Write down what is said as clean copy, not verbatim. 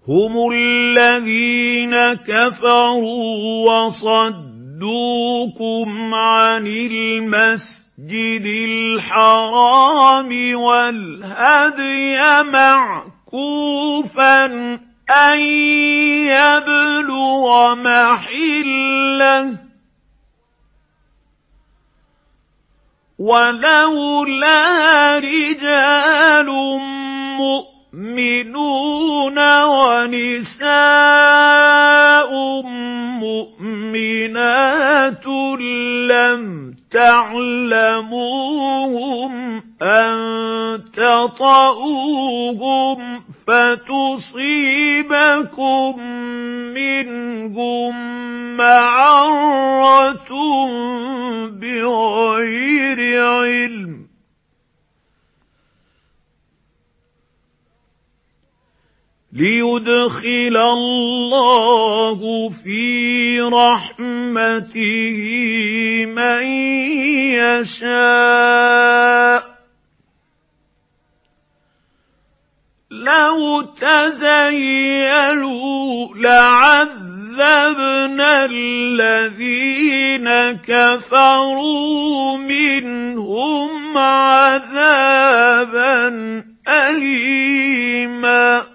هم الذين كفروا وصدوكم عن المسجد الحرام والهدي معكوفا أن يبلغ محله ولولا رجال مؤمنون ونساء مؤمنات لم تعلموهم أن تطؤوهم فتصيبكم منهم معرة بغير علم ليدخل الله في رحمته من يشاء لو تزيلوا لعذبنا الذين كفروا منهم عذابا أليما